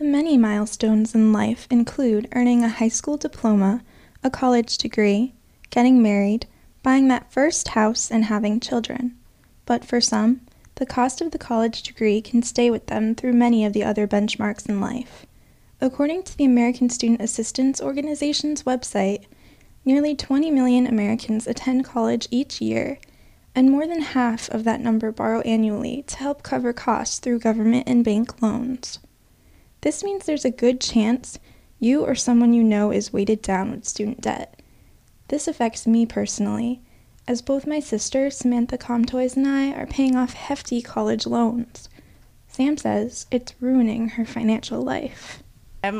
Many milestones in life include earning a high school diploma, a college degree, getting married, buying that first house, and having children. But for some, the cost of the college degree can stay with them through many of the other benchmarks in life. According to the American Student Assistance Organization's website, nearly 20 million Americans attend college each year, and more than half of that number borrow annually to help cover costs through government and bank loans. This means there's a good chance you or someone you know is weighted down with student debt. This affects me personally, as both my sister, Samantha Comtois, and I are paying off hefty college loans. Sam says it's ruining her financial life. I'm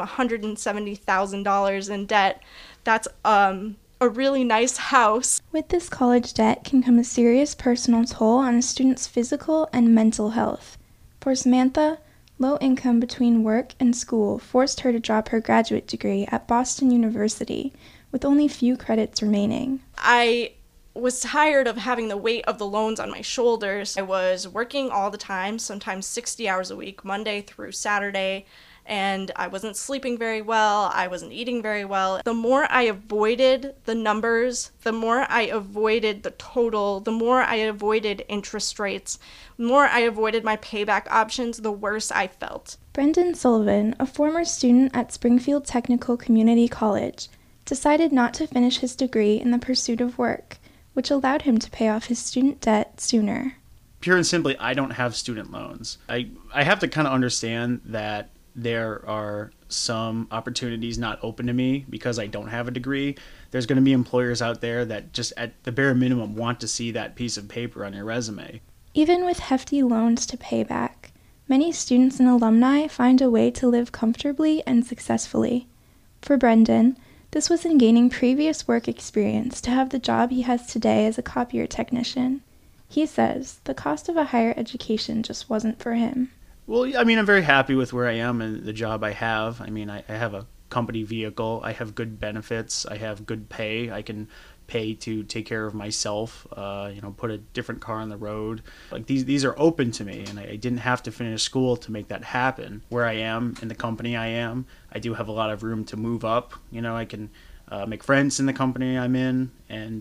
$170,000 in debt. That's a really nice house. With this college debt can come a serious personal toll on a student's physical and mental health. For Samantha, low income between work and school forced her to drop her graduate degree at Boston University with only few credits remaining. I was tired of having the weight of the loans on my shoulders. I was working all the time, sometimes 60 hours a week, Monday through Saturday, and I wasn't sleeping very well, I wasn't eating very well. The more I avoided the numbers, the more I avoided the total, the more I avoided interest rates, the more I avoided my payback options, the worse I felt. Brendan Sullivan, a former student at Springfield Technical Community College, decided not to finish his degree in the pursuit of work, which allowed him to pay off his student debt sooner. Pure and simply, I don't have student loans. I have to kind of understand that there are some opportunities not open to me because I don't have a degree. There's going to be employers out there that just at the bare minimum want to see that piece of paper on your resume. Even with hefty loans to pay back, many students and alumni find a way to live comfortably and successfully. For Brendan, this was in gaining previous work experience to have the job he has today as a copier technician. He says the cost of a higher education just wasn't for him. Well, I mean, I'm very happy with where I am and the job I have. I mean, I have a company vehicle. I have good benefits. I have good pay. I can pay to take care of myself, put a different car on the road. Like these are open to me, and I didn't have to finish school to make that happen. Where I am in the company I am, I do have a lot of room to move up. I can make friends in the company I'm in and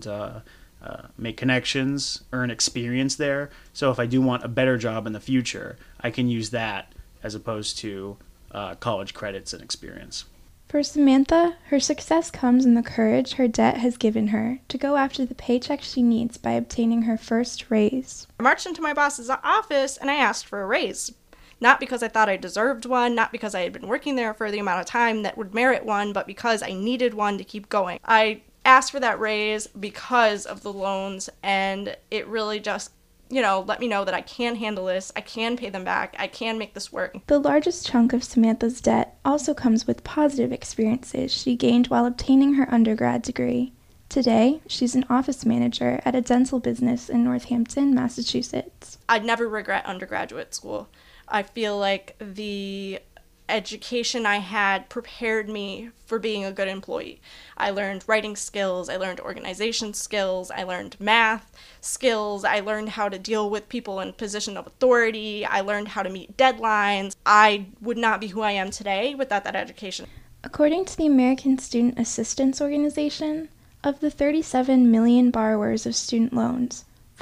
make connections, earn experience there. So if I do want a better job in the future, I can use that as opposed to college credits and experience. For Samantha, her success comes in the courage her debt has given her to go after the paycheck she needs by obtaining her first raise. I marched into my boss's office and I asked for a raise. Not because I thought I deserved one, not because I had been working there for the amount of time that would merit one, but because I needed one to keep going. I asked for that raise because of the loans, and it really just let me know that I can handle this, I can pay them back, I can make this work. The largest chunk of Samantha's debt also comes with positive experiences she gained while obtaining her undergrad degree. Today, she's an office manager at a dental business in Northampton, Massachusetts. I'd never regret undergraduate school. I feel like the education I had prepared me for being a good employee. I learned writing skills, I learned organization skills, I learned math skills, I learned how to deal with people in position of authority, I learned how to meet deadlines. I would not be who I am today without that education. According to the American Student Assistance Organization, of the 37 million borrowers of student loans,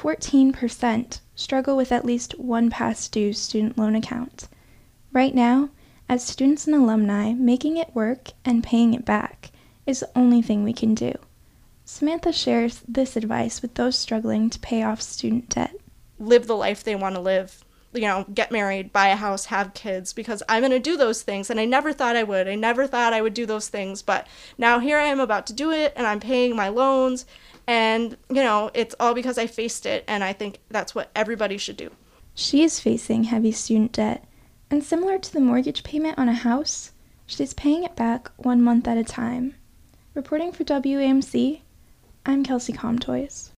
14% struggle with at least one past due student loan account. Right now, as students and alumni, making it work and paying it back is the only thing we can do. Samantha shares this advice with those struggling to pay off student debt. Live the life they want to live. Get married, buy a house, have kids, because I'm going to do those things, and I never thought I would. I never thought I would do those things, but now here I am about to do it, and I'm paying my loans, and, it's all because I faced it, and I think that's what everybody should do. She is facing heavy student debt, and similar to the mortgage payment on a house, she's paying it back 1 month at a time. Reporting for WAMC, I'm Kelsey Comtois.